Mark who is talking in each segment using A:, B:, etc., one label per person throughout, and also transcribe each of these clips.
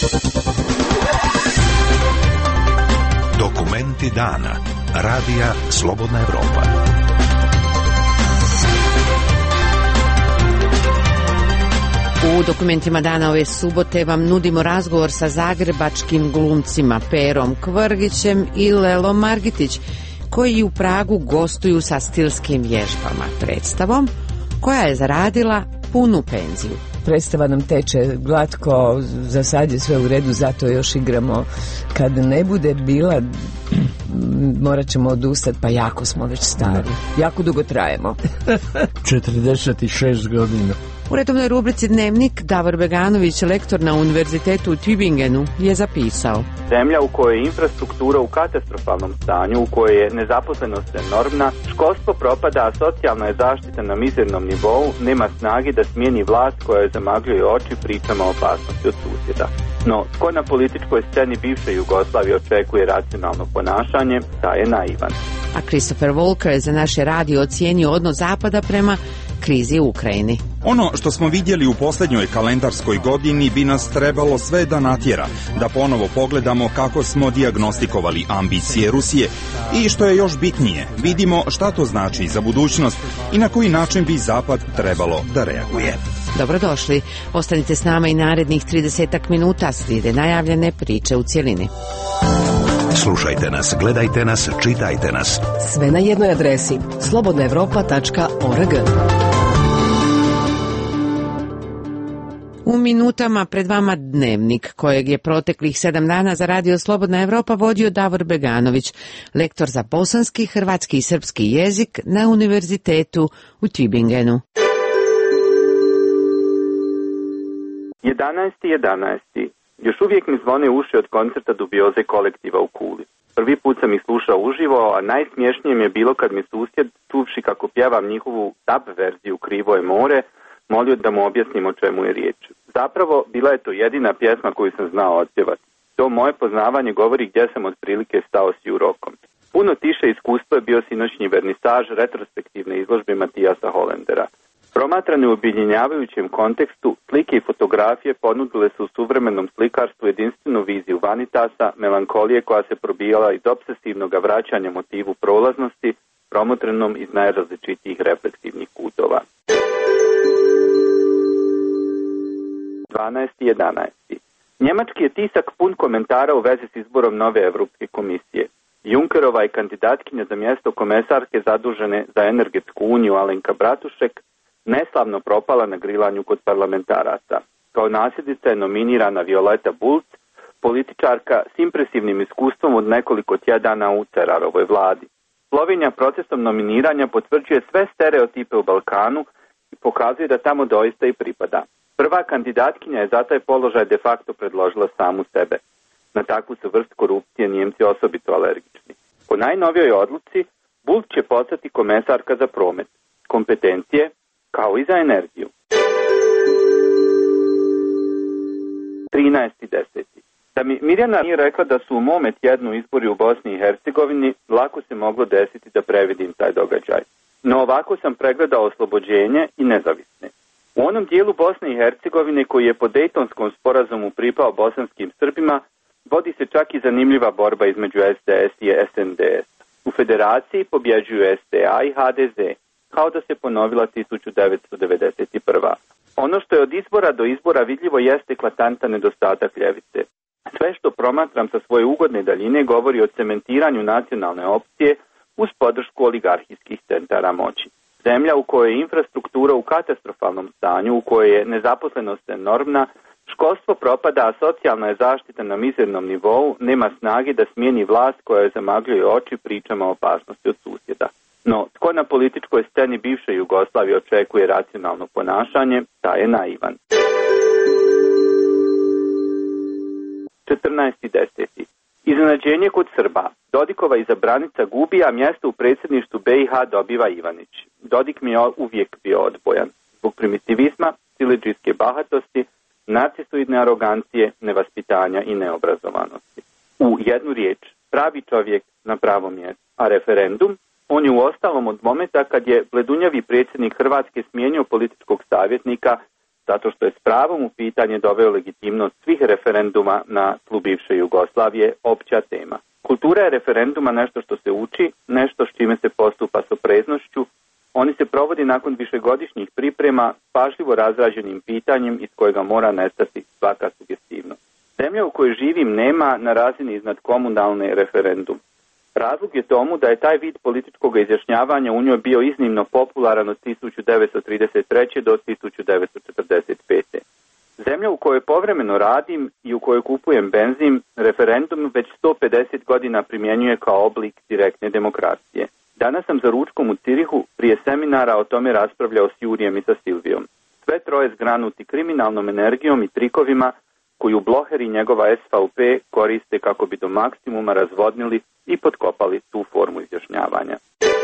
A: Dokumenti dana. Radija Slobodna Evropa.
B: U dokumentima dana ove subote vam nudimo razgovor sa zagrebačkim glumcima Perom Kvrgićem i Lelom Margitić, koji u Pragu gostuju sa stilskim vježbama, predstavom koja je zaradila punu penziju.
C: Predstava nam teče glatko, za sad je sve u redu, zato još igramo. Kad ne bude bila, morat ćemo odustati, pa jako smo već stari. Jako dugo trajemo.
D: 46 godina.
B: U redovnoj rubrici Dnevnik Davor Beganović, lektor na Univerzitetu u Tübingenu, je zapisao:
E: zemlja u kojoj je infrastruktura u katastrofalnom stanju, u kojoj je nezaposlenost enormna, školstvo propada, a socijalna je zaštita na mizernom nivou, nema snage da smijeni vlast koja je zamagljuje oči pričama o opasnosti od susjeda. No, tko na političkoj sceni bivše Jugoslavije očekuje racionalno ponašanje, taj je naivan.
B: A Christopher Walker je za naše radio ocijenio odnos Zapada prema krizi u Ukrajini.
F: Ono što smo vidjeli u posljednjoj kalendarskoj godini bi nas trebalo sve da natjera, da ponovo pogledamo kako smo dijagnostikovali ambicije Rusije i što je još bitnije, vidimo šta to znači za budućnost i na koji način bi Zapad trebalo da reaguje.
B: Dobrodošli. Ostanite s nama i narednih 30 minuta, slijede najavljene priče u cjelini.
A: Slušajte nas, gledajte nas, čitajte nas.
G: Sve na jednoj adresi slobodnaevropa.org.
B: U minutama pred vama Dnevnik, kojeg je proteklih 7 dana za radio Slobodna Evropa vodio Davor Beganović, lektor za bosanski, hrvatski i srpski jezik na Univerzitetu u Tübingenu.
E: 11.11. Još uvijek mi zvone uši od koncerta Dubioze kolektiva u Kuli. Prvi put sam ih slušao uživo, a najsmješnije mi je bilo kad mi susjed, čuvši kako pjevam njihovu dub verziju Krivo je more, molio da mu objasnim o čemu je riječ. Zapravo, bila je to jedina pjesma koju sam znao otpjevati. To moje poznavanje govori gdje sam otprilike stao s Jurokom. Puno tiše iskustvo je bio sinoćnji vernisaž retrospektivne izložbe Matijasa Hollendera. Promatrane u objedinjavajućem kontekstu, slike i fotografije ponudile su u suvremenom slikarstvu jedinstvenu viziju vanitasa, melankolije koja se probijala iz obsesivnog vraćanja motivu prolaznosti, promotrenom iz najrazličitijih refleksivnih kutova. 12.11. Njemački je tisak pun komentara u vezi s izborom nove Evropske komisije. Junckerova i kandidatkinja za mjesto komesarke zadužene za energetsku uniju Alenka Bratušek neslavno propala na grilanju kod parlamentaraca. Kao nasljednica je nominirana Violeta Bulc, političarka s impresivnim iskustvom od nekoliko tjedana u Cerarovoj vladi. Slovenija procesom nominiranja potvrđuje sve stereotipe u Balkanu i pokazuje da tamo doista i pripada. Prva kandidatkinja je za taj položaj de facto predložila samu sebe. Na takvu su vrst korupcije Njemci osobito alergični. Po najnovijoj odluci, Bulc će postati komesarka za promet, kompetencije, kao i za energiju. 13.10. Da mi Mirjana nije rekla da su u mome tjednu izbori u Bosni i Hercegovini, lako se moglo desiti da previdim taj događaj. No ovako sam pregledao oslobođenje i nezavisne. U onom dijelu Bosne i Hercegovine koji je po Dejtonskom sporazumu pripao bosanskim Srbima, vodi se čak i zanimljiva borba između SDS i SNDS. U federaciji pobjeđuju SDA i HDZ, kao da se ponovila 1991. Ono što je od izbora do izbora vidljivo jeste eklatantan nedostatak ljevice. Sve što promatram sa svoje ugodne daljine govori o cementiranju nacionalne opcije uz podršku oligarhijskih centara moći. Zemlja u kojoj je infrastruktura u katastrofalnom stanju, u kojoj je nezaposlenost enormna, školstvo propada, a socijalna je zaštita na mizernom nivou, nema snage da smijeni vlast koja je zamagljuje oči pričama o opasnosti od susjeda. No, tko na političkoj sceni bivše Jugoslavije očekuje racionalno ponašanje, taj je naivan. 14.10. Iznenađenje kod Srba. Dodikova izabranica gubi, a mjesto u predsjedništvu BiH dobiva Ivanić. Dodik mi je uvijek bio odbojan. Zbog primitivizma, siledžijske bahatosti, narcisoidne arogancije, nevaspitanja i neobrazovanosti. U jednu riječ, pravi čovjek na pravom mjestu. A referendum? On je uostalom od momenta kad je bledunjavi predsjednik Hrvatske smijenio političkog savjetnika zato što je s pravom u pitanje doveo legitimnost svih referenduma na tlu bivše Jugoslavije, opća tema. Kultura je referenduma nešto što se uči, nešto s čime se postupa s opreznošću. Oni se provodi nakon višegodišnjih priprema pažljivo razrađenim pitanjem iz kojega mora nestati svaka sugestivnost. Zemlja u kojoj živim nema na razini iznad komunalne referendum. Razlog je tomu da je taj vid političkog izjašnjavanja u njoj bio iznimno popularan od 1933. do 1945. Zemlja u kojoj povremeno radim i u kojoj kupujem benzin, referendum već 150 godina primjenjuje kao oblik direktne demokracije. Danas sam za ručkom u Cirihu prije seminara o tome raspravljao s Jurijem i sa Silvijom. Sve troje zgranuti kriminalnom energijom i trikovima koju Bloher i njegova SVP koriste kako bi do maksimuma razvodnili i potkopali tu formu izjašnjavanja.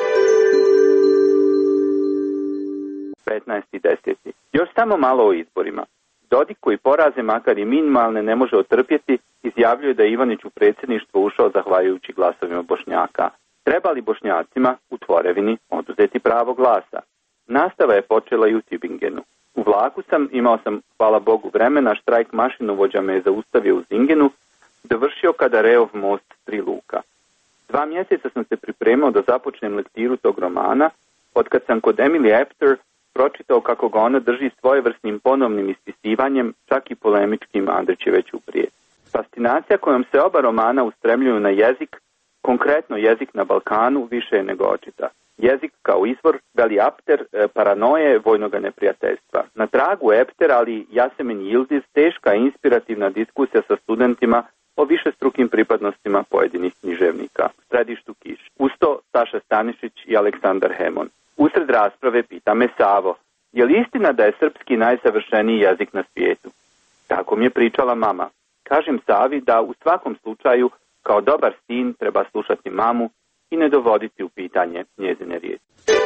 E: 15.10. Još samo malo o izborima. Dodik, koji poraze makar i minimalne ne može otrpjeti, izjavljuje da je Ivanić u predsjedništvo ušao zahvaljujući glasovima Bošnjaka. Treba li Bošnjacima u Tvorevini oduzeti pravo glasa? Nastava je počela i u Tübingenu. U vlaku imao sam, hvala Bogu, vremena, štrajk mašinovođa me je zaustavio u Zingenu, dovršio Kadareov most 3 luka. 2 mjeseca sam se pripremao da započnem lektiru tog romana, otkad sam kod Emily Apter pročitao kako ga ona drži svojevrsnim ponovnim ispisivanjem, čak i polemičkim Andrić je već uprije. Fascinacija kojom se oba romana ustremljuju na jezik, konkretno jezik na Balkanu, više je nego očita. Jezik kao izvor, veli Apter, paranoje vojnog neprijateljstva. Na tragu Apter, ali Yasemin Yildiz, teška i inspirativna diskusija sa studentima o višestrukim pripadnostima pojedinih književnika. U središtu Kiš. Usto Saša Stanišić i Aleksandar Hemon. Usred rasprave pita me Savo, je li istina da je srpski najsavršeniji jezik na svijetu? Tako mi je pričala mama. Kažem Savi da u svakom slučaju kao dobar sin treba slušati mamu i ne dovoditi u pitanje njezine riječi.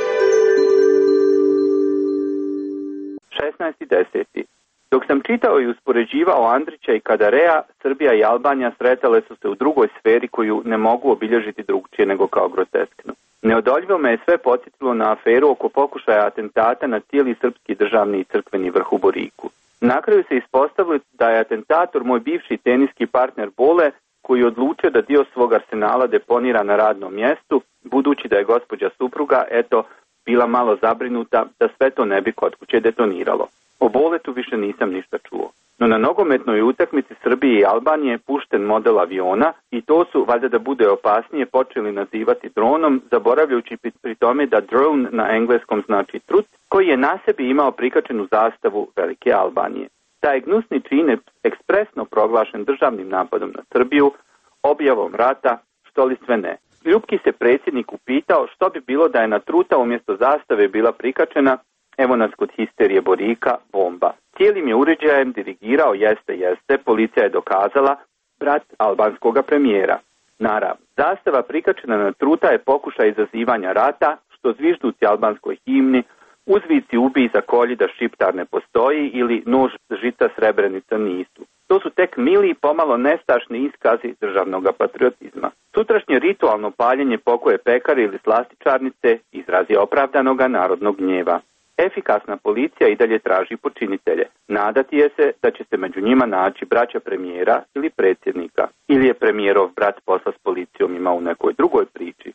E: 16.10. Dok sam čitao i uspoređivao Andrića i Kadareja, Srbija i Albanija sretale su se u drugoj sferi koju ne mogu obilježiti drugčije nego kao grotesknu. Neodoljivo me je sve podsjetilo na aferu oko pokušaja atentata na cijeli srpski državni i crkveni vrh u Boriku. Na kraju se ispostavilo da je atentator moj bivši teniski partner Bole, koji je odlučio da dio svog arsenala deponira na radnom mjestu, budući da je gospođa supruga, bila malo zabrinuta da sve to ne bi kod kuće detoniralo. O Boletu više nisam ništa čuo. No na nogometnoj utakmici Srbije i Albanije pušten model aviona i to su, valjda da bude opasnije, počeli nazivati dronom, zaboravljajući pri tome da drone na engleskom znači trut, koji je na sebi imao prikačenu zastavu Velike Albanije. Taj gnusni čin ekspresno proglašen državnim napadom na Srbiju, objavom rata, što li sve ne. Ljupki se predsjednik upitao što bi bilo da je na truta umjesto zastave bila prikačena, evo nas kod histerije Borika, bomba. Cijelim je uređajem dirigirao jeste, policija je dokazala, brat albanskoga premijera. Naravno, zastava prikačena na truta je pokušaj izazivanja rata, što zvižduci albanskoj himni, uzvici ubij za kolji da Šiptar ne postoji ili nož žica Srebrenica nisu. To su tek mili i pomalo nestašni iskazi državnog patriotizma. Sutrašnje ritualno paljenje pokoje pekare ili slastičarnice izraz je opravdanoga narodnog gnjeva. Efikasna policija i dalje traži počinitelje. Nadati je se da će se među njima naći braća premijera ili predsjednika. Ili je premijerov brat posla s policijom imao u nekoj drugoj priči.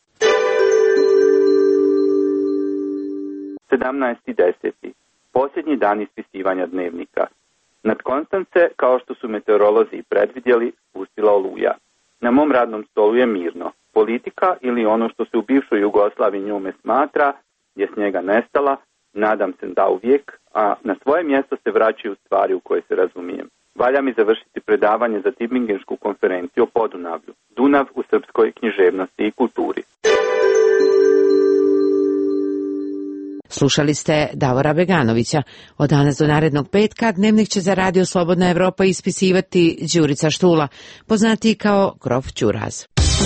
E: 17.10. Posljednji dan ispisivanja dnevnika. Nad Konstance, kao što su meteorolozi predvidjeli, spustila oluja. Na mom radnom stolu je mirno. Politika ili ono što se u bivšoj Jugoslaviji njome smatra je s njega nestala, nadam se da uvijek, a na svoje mjesto se vraćaju stvari u koje se razumijem. Valja mi završiti predavanje za Tübingensku konferenciju o Podunavlju. Dunav u srpskoj književnosti i kulturi.
B: Slušali ste Davora Beganovića. Od danas do narednog petka dnevnik će za Radio Slobodna Evropa ispisivati Đurica Štula, poznatiji kao Grof Ćuraz.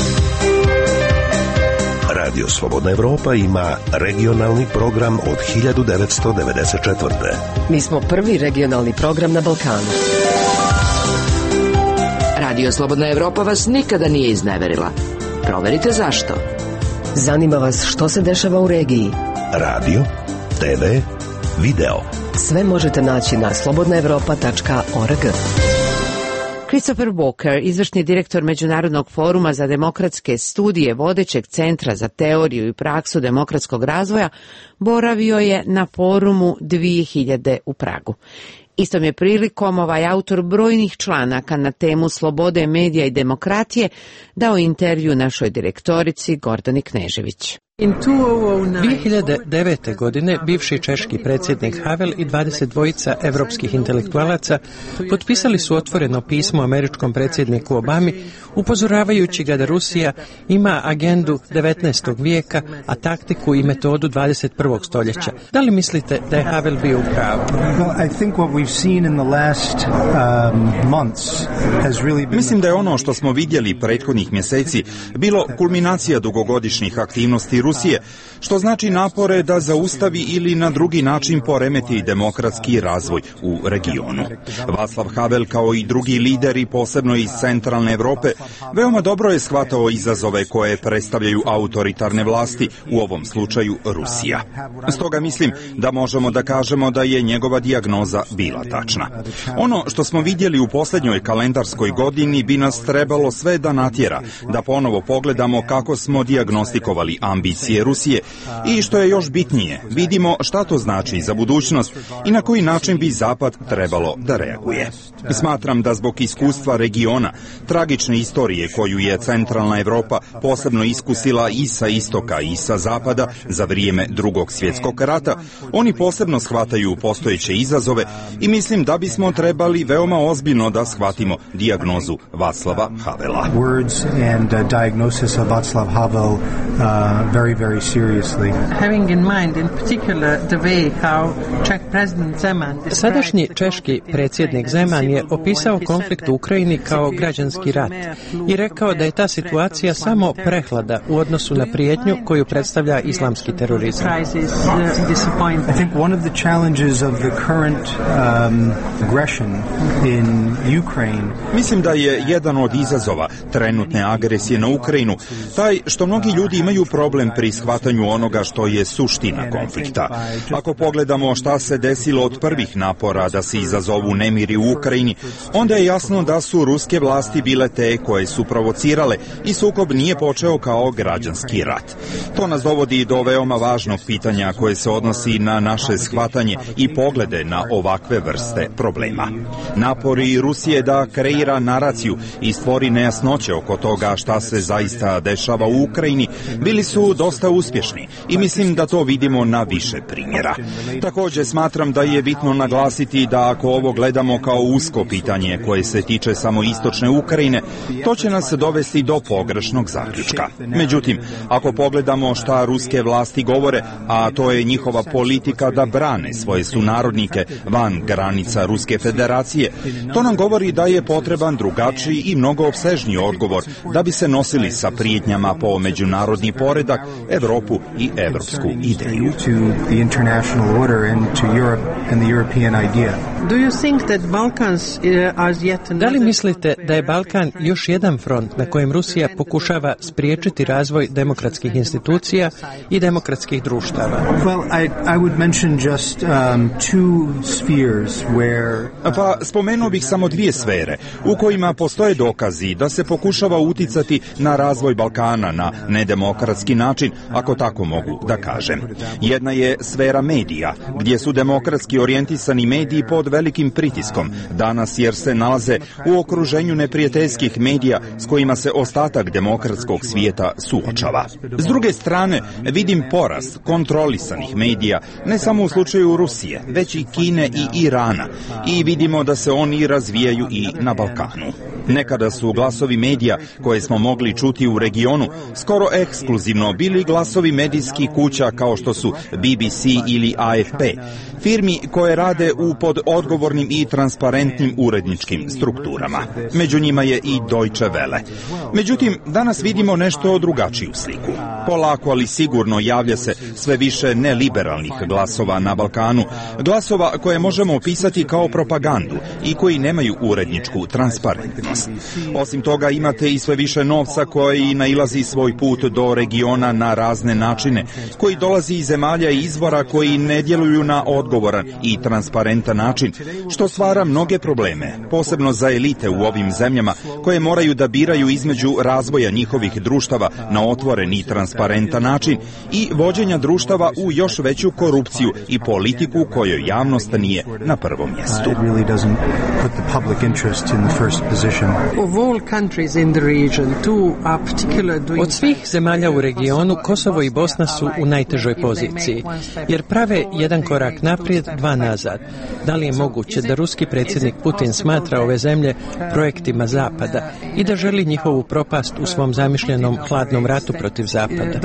A: Radio Slobodna Evropa ima regionalni program od 1994.
G: Mi smo prvi regionalni program na Balkanu. Radio Slobodna Evropa vas nikada nije izneverila. Proverite zašto. Zanima vas što se dešava u regiji.
A: Radio, TV, video.
D: Sve možete naći na slobodnaevropa.org.
B: Christopher Walker, izvršni direktor Međunarodnog foruma za demokratske studije vodećeg centra za teoriju i praksu demokratskog razvoja, boravio je na forumu 2000 u Pragu. Istom je prilikom ovaj autor brojnih članaka na temu slobode medija i demokratije dao intervju našoj direktorici Gordani Knežević.
H: 2009. godine bivši češki predsjednik Havel i 22 evropskih intelektualaca potpisali su otvoreno pismo američkom predsjedniku Obami, upozoravajući ga da Rusija ima agendu 19. vijeka, a taktiku i metodu 21. stoljeća. Da li mislite da je Havel bio u pravu?
F: Mislim da je ono što smo vidjeli prethodnih mjeseci bilo kulminacija dugogodišnjih aktivnosti Rusije, što znači napore da zaustavi ili na drugi način poremeti demokratski razvoj u regionu. Václav Havel, kao i drugi lideri, posebno iz centralne Europe, veoma dobro je shvatao izazove koje predstavljaju autoritarne vlasti, u ovom slučaju Rusija. Stoga mislim da možemo da kažemo da je njegova dijagnoza bila tačna. Ono što smo vidjeli u posljednjoj kalendarskoj godini bi nas trebalo sve da natjera, da ponovo pogledamo kako smo dijagnostikovali ambicije Rusije i, što je još bitnije, vidimo šta to znači za budućnost i na koji način bi Zapad trebalo da reaguje. Smatram da zbog iskustva regiona, tragične istorije koju je centralna Europa posebno iskusila i sa istoka i sa zapada za vrijeme Drugog svjetskog rata, oni posebno shvataju postojeće izazove i mislim da bismo trebali veoma ozbiljno da shvatimo dijagnozu Václava Havela.
H: Sadašnji češki predsjednik Zeman je opisao konflikt u Ukrajini kao građanski rat i rekao da je ta situacija samo prehlada u odnosu na prijetnju koju predstavlja islamski terorizam.
F: Mislim da je jedan od izazova trenutne agresije na Ukrajinu taj što mnogi ljudi imaju problem pri shvatanju onoga što je suština konflikta. Ako pogledamo šta se desilo od prvih napora da se izazovu nemiri u Ukrajini, onda je jasno da su ruske vlasti bile te koje su provocirale i sukob nije počeo kao građanski rat. To nas dovodi do veoma važnog pitanja koje se odnosi na naše shvatanje i poglede na ovakve vrste problema. Napori Rusije da kreira naraciju i stvori nejasnoće oko toga šta se zaista dešava u Ukrajini bili su dosta uspješni i mislim da to vidimo na više primjera. Također smatram da je bitno naglasiti da ako ovo gledamo kao usko pitanje koje se tiče samo istočne Ukrajine, to će nas dovesti do pogrešnog zaključka. Međutim, ako pogledamo šta ruske vlasti govore, a to je njihova politika da brane svoje sunarodnike van granica Ruske federacije, to nam govori da je potreban drugačiji i mnogo opsežniji odgovor da bi se nosili sa prijetnjama po međunarodni poredak, Europu i evropsku ideju.
H: Da li mislite da je Balkan još jedan front na kojem Rusija pokušava spriječiti razvoj demokratskih institucija i demokratskih društava?
F: Pa spomenuo bih samo dvije sfere u kojima postoje dokazi da se pokušava uticati na razvoj Balkana na nedemokratski način, ako tako mogu da kažem. Jedna je sfera medija, gdje su demokratski orijentisani mediji pod velikim pritiskom danas jer se nalaze u okruženju neprijateljskih medija s kojima se ostatak demokratskog svijeta suočava. S druge strane, vidim porast kontrolisanih medija, ne samo u slučaju Rusije, već i Kine i Irana, i vidimo da se oni razvijaju i na Balkanu. Nekada su glasovi medija koje smo mogli čuti u regionu skoro ekskluzivno bili glasovi medijskih kuća kao što su BBC ili AFP, firmi koje rade u pod odgovornim i transparentnim uredničkim strukturama. Među njima je i Deutsche Welle. Međutim, danas vidimo nešto drugačiju sliku. Polako, ali sigurno javlja se sve više neliberalnih glasova na Balkanu, glasova koje možemo opisati kao propagandu i koji nemaju uredničku transparentnost. stabilnost. Osim toga imate i sve više novca koji nailazi svoj put do regiona na razne načine, koji dolazi iz zemalja i izvora koji ne djeluju na odgovoran i transparentan način, što stvara mnoge probleme, posebno za elite u ovim zemljama koje moraju da biraju između razvoja njihovih društava na otvoren i transparentan način i vođenja društava u još veću korupciju i politiku kojoj javnost nije na prvom mjestu.
H: Od svih zemalja u regionu, Kosovo i Bosna su u najtežoj poziciji, jer prave jedan korak naprijed, dva nazad. Da li je moguće da ruski predsjednik Putin smatra ove zemlje projektima Zapada i da želi njihovu propast u svom zamišljenom hladnom ratu protiv Zapada?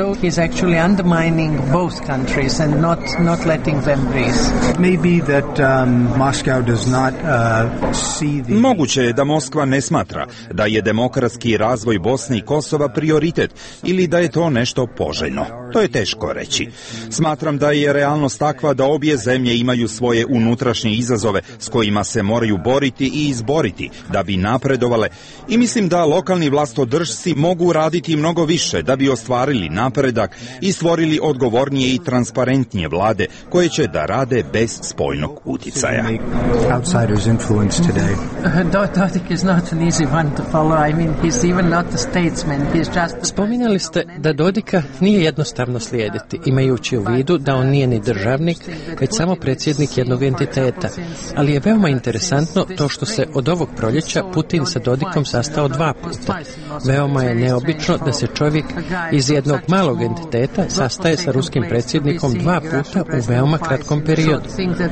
F: Moguće je da Moskva ne smatra da je demokratski razvoj Bosne i Kosova prioritet ili da je to nešto poželjno. To je teško reći. Smatram da je realnost takva da obje zemlje imaju svoje unutrašnje izazove s kojima se moraju boriti i izboriti da bi napredovale i mislim da lokalni vlastodržci mogu raditi mnogo više da bi ostvarili napredak i stvorili odgovornije i transparentnije vlade koje će da rade bez spoljnog uticaja.
H: Spominjali ste da Dodika nije jednostavno slijediti, imajući u vidu da on nije ni državnik, već samo predsjednik jednog entiteta. Ali je veoma interesantno to što se od ovog proljeća Putin sa Dodikom sastao 2 puta. Veoma je neobično da se čovjek iz jednog malog entiteta sastaje sa ruskim predsjednikom 2 puta u veoma kratkom periodu.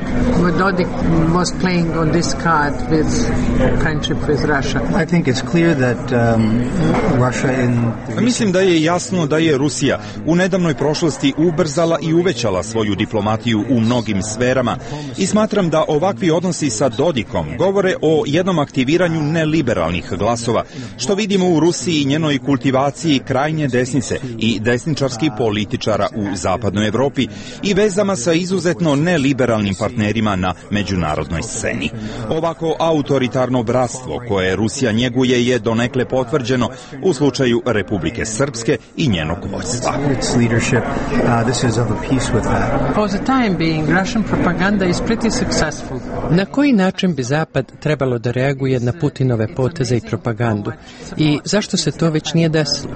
F: Mislim da je jasno da je Rusija u nedavnoj prošlosti ubrzala i uvećala svoju diplomatiju u mnogim sferama i smatram da ovakvi odnosi sa Dodikom govore o jednom aktiviranju neliberalnih glasova, što vidimo u Rusiji i njenoj kultivaciji krajnje desnice i desničarskih političara u zapadnoj Evropi i vezama sa izuzetno neliberalnim partnerima na međunarodnoj sceni. Ovako autoritarno bratstvo koje Rusija njeguje je donekle potvrđeno u slučaju Republike Srpske i njenog vođstva.
H: Na koji način bi Zapad trebalo da reaguje na Putinove poteze i propagandu? I zašto se to već nije desilo?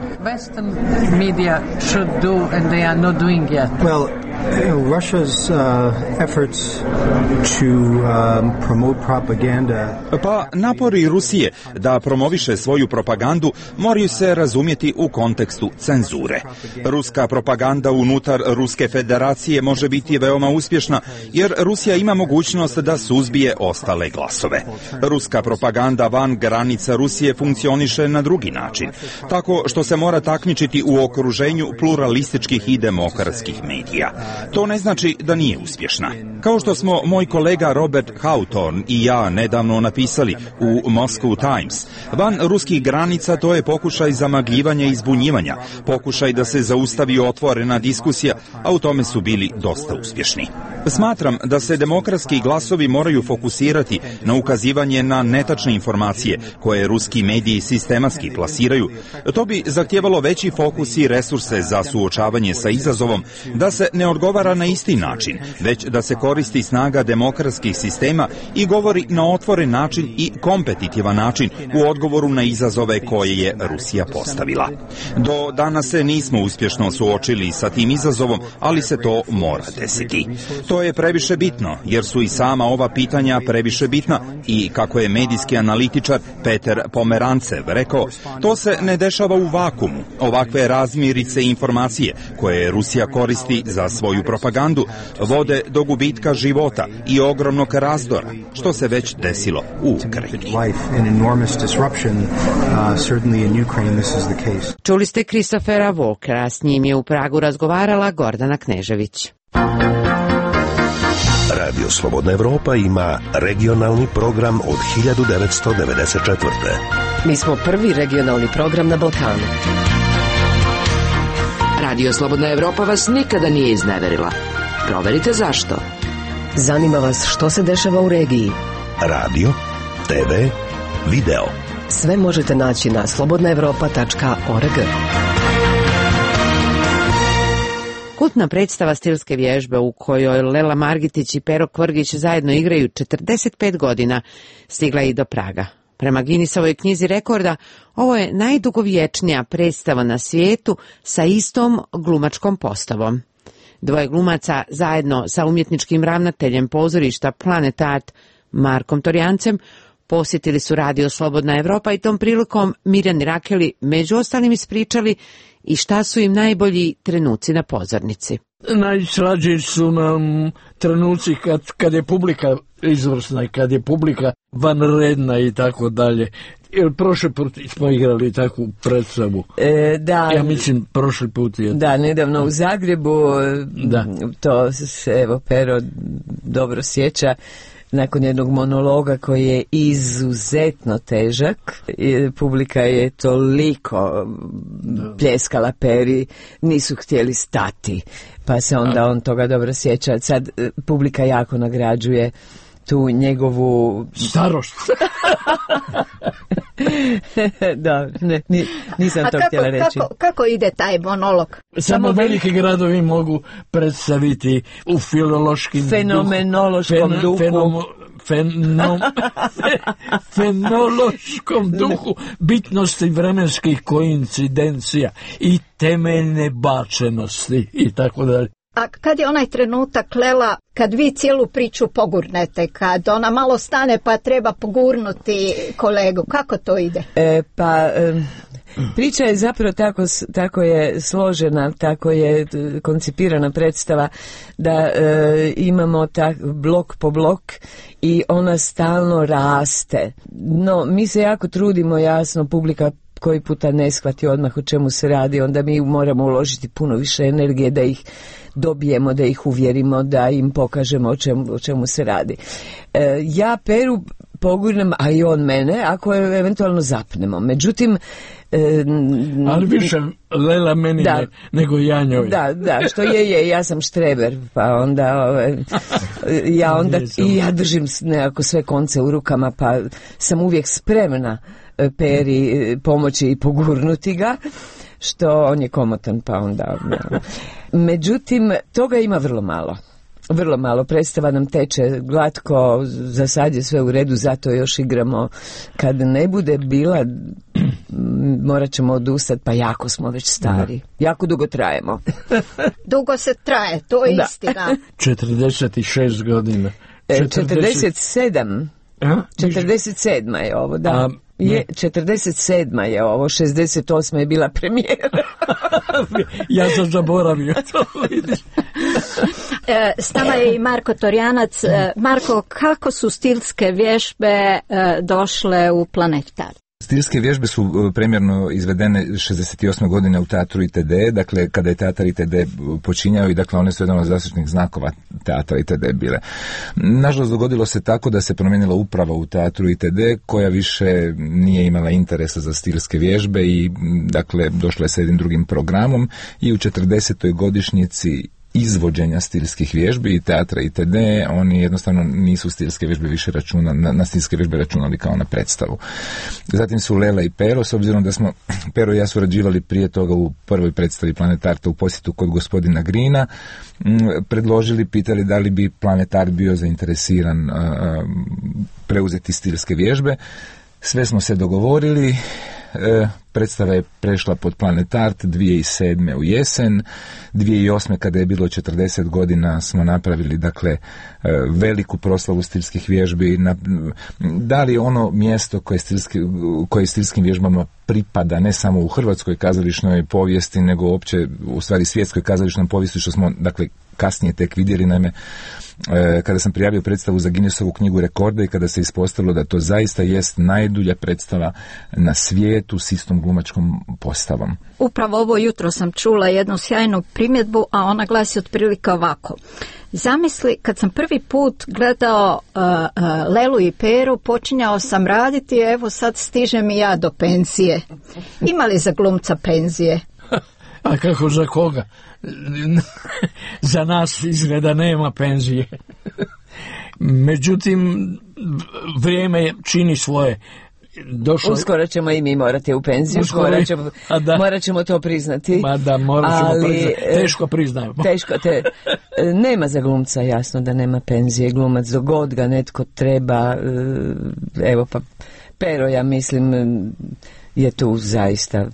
F: Pa napori Rusije da promoviše svoju propagandu moraju se razumjeti u kontekstu cenzure. Ruska propaganda unutar Ruske federacije može biti veoma uspješna jer Rusija ima mogućnost da suzbije ostale glasove. Ruska propaganda van granica Rusije funkcioniše na drugi način, tako što se mora takmičiti u okruženju pluralističkih i demokratskih medija. To ne znači da nije uspješna. Kao što smo moj kolega Robert Hawthorne i ja nedavno napisali u Moscow Times, van ruskih granica to je pokušaj zamagljivanja i zbunjivanja, pokušaj da se zaustavi otvorena diskusija, a u tome su bili dosta uspješni. Smatram da se demokratski glasovi moraju fokusirati na ukazivanje na netačne informacije koje ruski mediji sistematski plasiraju. To bi zahtijevalo veći fokus i resurse za suočavanje sa izazovom da se ne odgovara na isti način, već da se koristi snaga demokratskih sistema i govori na otvoren način i kompetitivan način u odgovoru na izazove koje je Rusija postavila. Do danas se nismo uspješno suočili sa tim izazovom, ali se to mora desiti. To je previše bitno, jer su i sama ova pitanja previše bitna i, kako je medijski analitičar Peter Pomerancev rekao, to se ne dešava u vakumu. Ovakve razmirice informacije koje Rusija koristi za svoju propagandu vode do gubitka života i ogromnog razdora, što se već desilo u Ukrajini.
B: Čuli ste Christophera Walkera, s njim je u Pragu razgovarala Gordana Knežević.
A: Radio Slobodna Evropa ima regionalni program od 1994.
D: Mi smo prvi regionalni program na Balkanu.
G: Radio Slobodna Evropa vas nikada nije izneverila. Proverite zašto.
D: Zanima vas što se dešava u regiji.
A: Radio, TV, video.
D: Sve možete naći na slobodnaevropa.org.
B: Kultna predstava stilske vježbe u kojoj Lela Margitić i Pero Kvrgić zajedno igraju 45 godina stigla je i do Praga. Prema Guinnessovoj knjizi rekorda, ovo je najdugovječnija predstava na svijetu sa istom glumačkom postavom. Dvoje glumaca zajedno sa umjetničkim ravnateljem pozorišta Planet Art Markom Torjancem posjetili su Radio Slobodna Evropa i tom prilikom Mirjani Rakeli među ostalim ispričali i šta su im najbolji trenuci na pozornici.
I: Najslađi su nam trenuci kad je publika izvrsna i kad je publika vanredna i tako dalje. Jer prošli put smo igrali takvu predstavu.
C: Da,
I: ja mislim prošli put je.
C: Da, nedavno u Zagrebu,
I: da.
C: To se evo Pero dobro sjeća, nakon jednog monologa koji je izuzetno težak, publika je toliko pljeskala Peri, nisu htjeli stati, pa se onda on toga dobro sjeća. Sad publika jako nagrađuje tu njegovu
I: starost.
C: Da, nisam to htjela reći.
J: Kako ide taj monolog?
I: Samo veliki gradovi mogu predstaviti u filološkim
C: fenomenološkom duhu.
I: Fenološkom duhu bitnosti vremenskih koincidencija i temeljne bačenosti i tako dalje.
J: A kad je onaj trenutak, Lela, kad vi cijelu priču pogurnete, kad ona malo stane pa treba pogurnuti kolegu, kako to ide?
C: Priča je zapravo tako je složena, tako je koncipirana predstava da imamo blok po blok i ona stalno raste. No, mi se jako trudimo, jasno, publika koji puta ne shvati odmah o čemu se radi, onda mi moramo uložiti puno više energije da ih dobijemo, da ih uvjerimo, da im pokažemo o čemu se radi. Ja Peru pogurnem, a i on mene, ako je eventualno zapnemo. Međutim,
I: ali više Lela meni nego ja njoj.
C: Da, što je, ja sam štreber, pa onda ja držim nekako sve konce u rukama, pa sam uvijek spremna Peri pomoći i pogurnuti ga, što on je komotan, pa onda... Ja. Međutim, toga ima vrlo malo. Predstava nam teče glatko, za sad je sve u redu, zato još igramo. Kad ne bude bila, morat ćemo odustati, pa jako smo već stari. Jako dugo trajemo.
J: Dugo se traje, to je istina.
I: 46 godina.
C: 47. 47 je ovo, da. 47 je ovo, 68 je bila premijera.
I: Ja sam zaboravio to, vidiš.
J: S nama je i Marko Torjanac. Marko, kako su stilske vježbe došle u Planet Art?
K: Stilske vježbe su premjerno izvedene 68. godine u teatru ITD, dakle kada je teatar ITD počinjao i dakle one su jedan od zaštitnih znakova teatra ITD bile. Nažalost dogodilo se tako da se promijenila uprava u teatru ITD koja više nije imala interesa za stilske vježbe i dakle došla je sa jednim drugim programom i u 40. godišnjici izvođenja stilskih vježbi i teatra ITD, oni jednostavno nisu stilske vježbe više na stilske vježbe računali kao na predstavu. Zatim su Lela i Pero, s obzirom da smo Pero i ja surađivali prije toga u prvoj predstavi Planet Arta u posjetu kod gospodina Grina, predložili, pitali da li bi Planet Art bio zainteresiran preuzeti stilske vježbe. Sve smo se dogovorili. Predstava je prešla pod Planet Art 2007. u jesen. 2008. kada je bilo 40 godina smo napravili dakle veliku proslavu stilskih vježbi. Dali ono mjesto koje stilskim vježbama pripada ne samo u hrvatskoj kazališnoj povijesti nego uopće u stvari svjetskoj kazališnoj povijesti, što smo dakle kasnije tek vidjeli. Naime, kada sam prijavio predstavu za Guinnessovu knjigu rekorda i kada se ispostavilo da to zaista jest najdulja predstava na svijetu s istom glumačkom postavom.
J: Upravo ovo jutro sam čula jednu sjajnu primjedbu, a ona glasi otprilike ovako. Zamisli, kad sam prvi put gledao Lelu i Peru, počinjao sam raditi, evo sad stižem i ja do penzije. Ima li za glumca penzije?
I: A kako za koga? Za nas izgleda nema penzije. Međutim, vrijeme čini svoje. došlo...
C: Uskoro ćemo i mi morati u penziju, morat ćemo to priznati.
I: Ma da, morat ćemo priznati. Teško priznajemo.
C: Nema za glumca, jasno da nema penzije. Glumac dok god ga netko treba, evo pa Pero, ja mislim, je tu zaista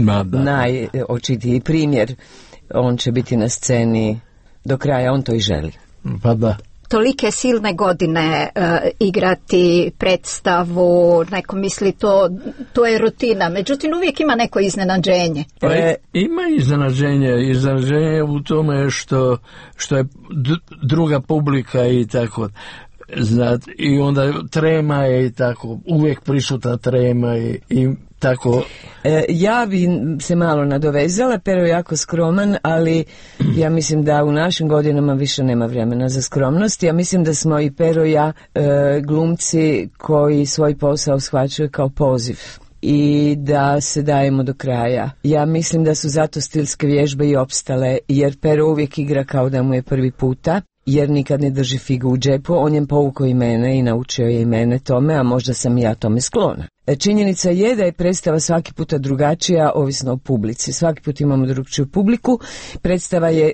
C: najočitiji primjer. On će biti na sceni do kraja, on to i želi.
I: Pa da.
J: Tolike silne godine igrati predstavu, neko misli to je rutina, međutim uvijek ima neko iznenađenje.
I: Ima iznenađenje u tome što je druga publika i tako. I onda trema je i tako, uvijek prisutna trema i tako.
C: Ja bi se malo nadovezala, Pero je jako skroman, ali ja mislim da u našim godinama više nema vremena za skromnost. Ja mislim da smo i Pero i ja glumci koji svoj posao shvaćaju kao poziv i da se dajemo do kraja. Ja mislim da su zato stilske vježbe i opstale, jer Pero uvijek igra kao da mu je prvi puta, jer nikad ne drži figu u džepu. On je povukao i mene i naučio je i mene tome, a možda sam i ja tome sklona. Činjenica je da je predstava svaki puta drugačija, ovisno o publici. Svaki put imamo drugčiju publiku. Predstava je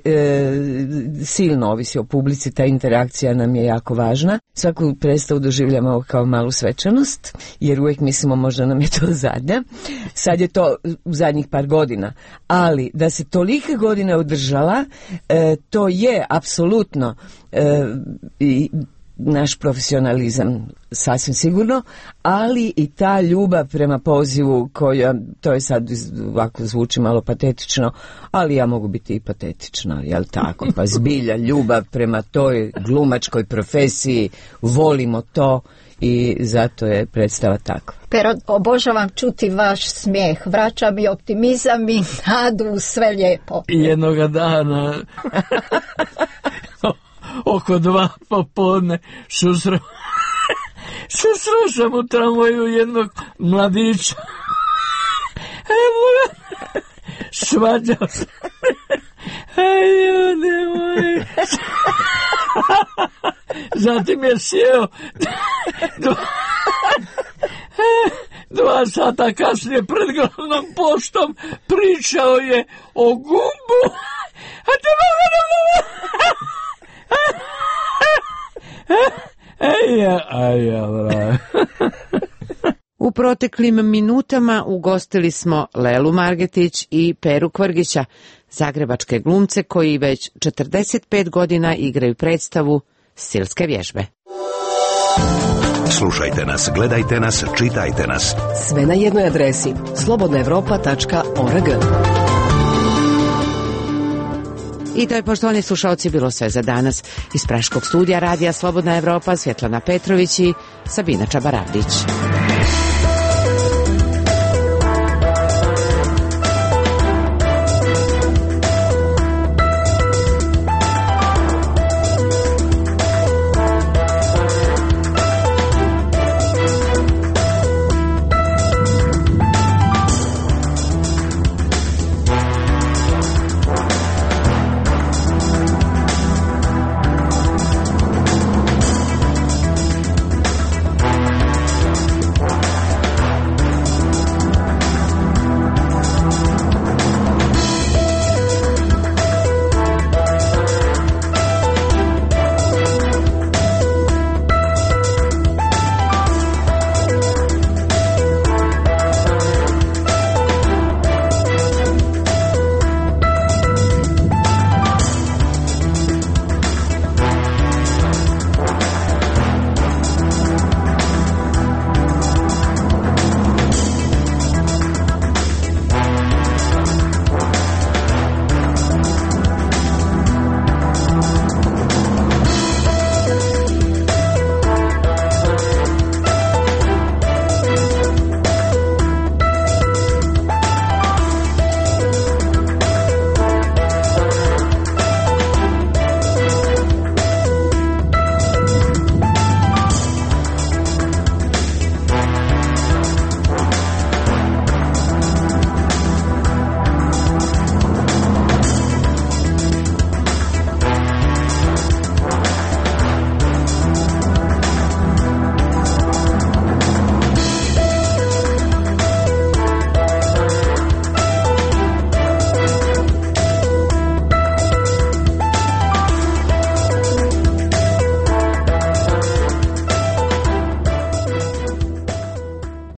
C: silno ovisi o publici, ta interakcija nam je jako važna. Svaku predstavu doživljamo kao malu svečanost, jer uvijek mislimo možda nam je to zadnja. Sad je to u zadnjih par godina. Ali da se tolike godine održala, to je apsolutno i naš profesionalizam sasvim sigurno, ali i ta ljubav prema pozivu koja, to je sad ovako zvuči malo patetično, ali ja mogu biti i patetična, jel tako? Pa zbilja ljubav prema toj glumačkoj profesiji, volimo to i zato je predstava takva.
J: Pero, obožavam čuti vaš smijeh, vraća mi optimizam i nadu, sve lijepo.
I: I jednoga dana oko 2 popodne susreo sam u tramvaju jednog mladića. Svađao sam. Ljudi moji. Zatim je sjeo 2 sata kasnije pred glavnom poštom pričao je o gumbu. A te mogu da
B: U proteklim minutama ugostili smo Lelu Margetić i Peru Kvrgića, zagrebačke glumce koji već 45 godina igraju predstavu Stilske vježbe.
A: Slušajte nas, gledajte nas, čitajte nas.
D: Sve na jednoj adresi slobodnaevropa.org.
B: I to je, poštovani slušalci, bilo sve za danas. Iz Praškog studija Radija Slobodna Evropa, Svjetlana Petrović i Sabina Čabaravdić.